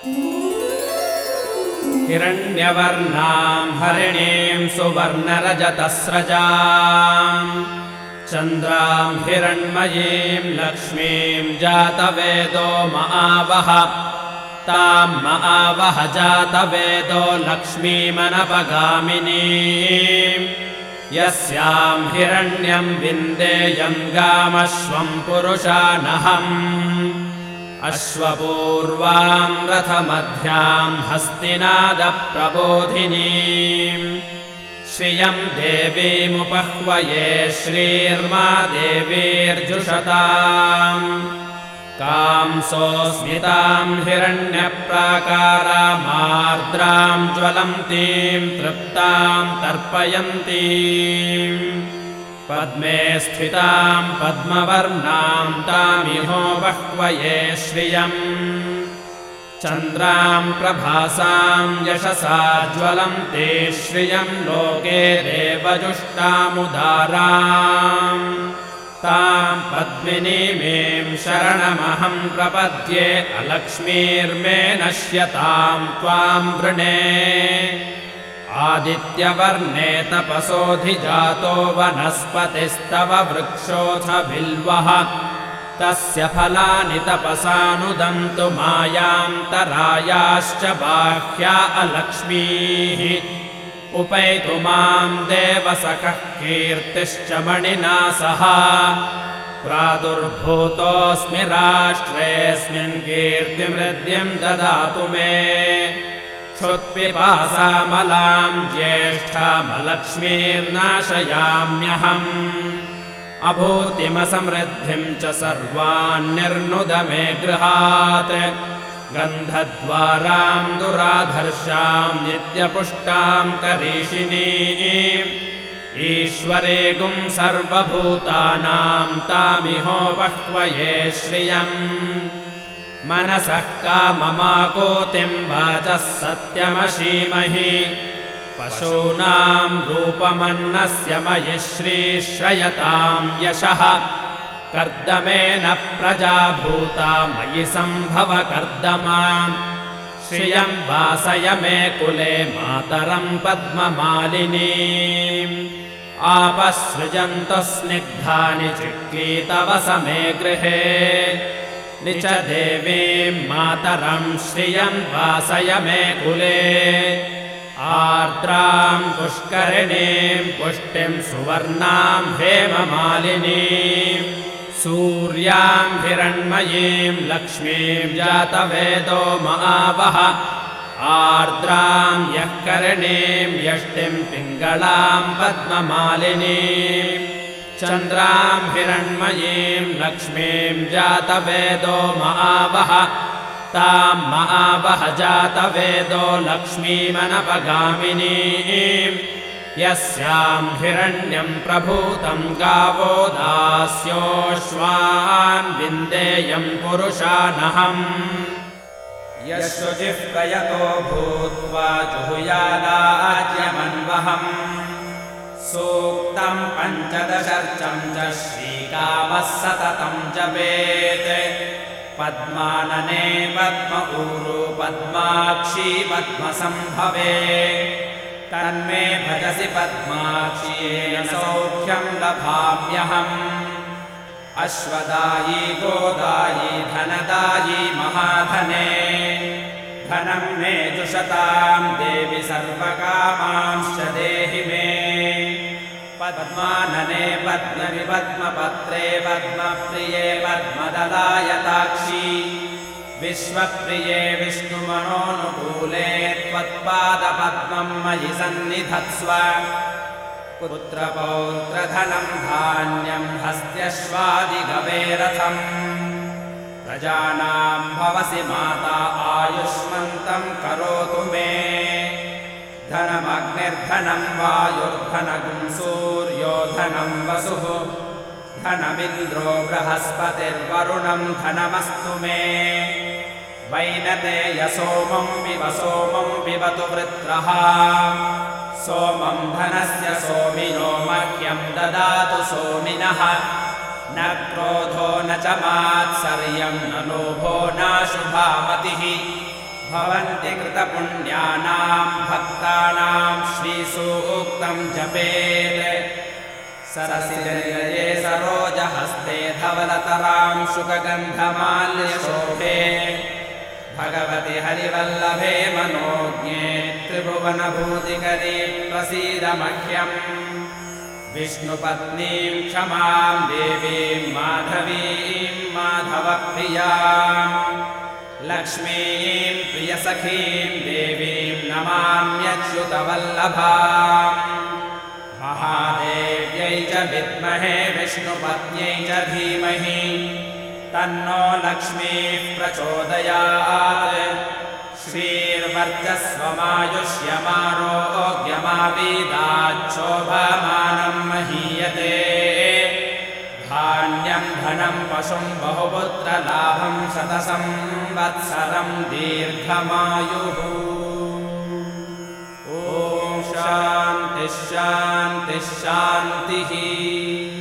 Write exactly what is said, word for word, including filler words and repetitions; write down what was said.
हिरण्यवर्णां हरिणीं सुवर्णरजतस्रजां चन्द्रां हिरण्मयीं लक्ष्मीं जातवेदो महावह तां महावह जातवेदो लक्ष्मीमनपगामिनीं यस्यां हिरण्यं विन्देयं गामश्वं पुरुषानहम् अश्वपूर्वां रथमध्यां हस्तिनादप्रबोधिनीं श्रियं देवीमुपह्वये श्रीर्मा देवीर्जुषताम् कांसोऽस्मितां हिरण्यप्राकारामार्द्रां ज्वलन्तीं तृप्तां तर्पयन्तीं पद्मे स्थितां पद्मवर्णां तामिहो बह्वये श्रियम् चन्द्रां प्रभासां यशसा ज्वलन्ते श्रियं लोके देवजुष्टामुदाराम् तां पद्मिनीमें शरणमहं प्रपद्ये अलक्ष्मीर्मे नश्यतां त्वां वृणे आदित्यवर्णे तपसोऽधिजातो वनस्पतिस्तव वृक्षोऽथ बिल्वः तस्य फलानि तपसानुदन्तु मायान्तरायाश्च बाह्या अलक्ष्मीः उपैतु मां देवसखः कीर्तिश्च मणिना सह प्रादुर्भूतोऽस्मि राष्ट्रेऽस्मिन् कीर्तिमृद्धिं ददातु मे क्षुत्पिपासामलां ज्येष्ठामलक्ष्मीर्नाशयाम्यहम् अभूतिमसमृद्धिं च सर्वान्निर्नुद मे गृहात् गन्धद्वारां दुराधर्षां नित्यपुष्टां करीषिणीम् ईश्वरेगुं सर्वभूतानां तामिहो बह्वये श्रियम् मनसः काममाकोतिं वाचः सत्यमशीमहि पशूनां रूपमन्नस्य मयि श्रीश्रयतां यशः कर्दमेन प्रजा भूता मयि सम्भव कर्दमा श्रियं वासय मे कुले मातरं पद्ममालिनीम् आपसृजन्तु स्निग्धानि चिक्लीतवस मे गृहे निच देवीं मातरं श्रियं वासय मे कुले आर्द्रां पुष्करिणीं पुष्टिं सुवर्णां हेममालिनीं सूर्यां हिरण्मयीं लक्ष्मीं जातवेदो महावह आर्द्रां यः करिणीं यष्टिं पिङ्गलां पद्ममालिनीं चन्द्रां हिरण्मयीं लक्ष्मीं जातवेदो महावह तां महावह जातवेदो लक्ष्मीमनपगामिनीं यस्यां हिरण्यं प्रभूतं गावो दास्योऽश्वान् विन्देयं पुरुषानहम् यशुचिः प्रयतो भूत्वा जुहुयादाज्यमन्वहम् सूक्तं पञ्चदशर्चं च श्रीकामः सततं जपेत् पद्मानने पद्म ऊरू पद्माक्षी पद्मसम्भवे तन्मे भजसि पद्माक्ष्येन सौख्यं लभाम्यहम् अश्वदायी गोदायी धनदायी महाधने धनं मे जुषतां देवि सर्वकामांश्च देहि मे पद्मानने पद्मवि पद्मपत्रे पद्मप्रिये पद्मदलायताक्षी विश्वप्रिये विष्णुमनोनुकूले त्वत्पादपद्मं मयि सन्निधत्स्व पुत्रपौत्रधनं धान्यं हस्त्यश्वादिगवेरथम् प्रजानां भवसि माता आयुष्मन्तं करोतु मे धनमग्निर्धनं वायुर्धनगुं सूर्यो धनं वसुः धनमिन्द्रो बृहस्पतिर्वरुणं धनमस्तु मे वैनते यसोमं पिब सोमं पिबतु वृत्रः सोमं धनस्य सोमिनो मह्यं ददातु सोमिनः न क्रोधो न च मात्सर्यं न लोभो नाशुभामतिः भवन्ति कृतपुण्यानां भक्तानां श्रीसूक्तं जपेत् सरसिजये सरोजहस्ते धवलतरां शुकगन्धमाल्यशोभे भगवति हरिवल्लभे मनोज्ञे त्रिभुवनभूतिकरी प्रसीद मह्यम् विष्णुपत्नीं क्षमां देवीं माधवीं माधवप्रियां लक्ष्मीं प्रियसखीं देवीं नमाम्यच्युतवल्लभाम् महादेव्यै च विद्महे विष्णुपत्न्यै च धीमहि तन्नो लक्ष्मीः प्रचोदयात् श्रीर्वर्चस्वमायुष्यमारोग्यमावीदाच्छोभमानं महीयते धान्यं धनं पशुं बहुपुत्रलाभं शतसंवत्सरं दीर्घमायुः ॐ शान्तिः शान्तिः शान्तिः।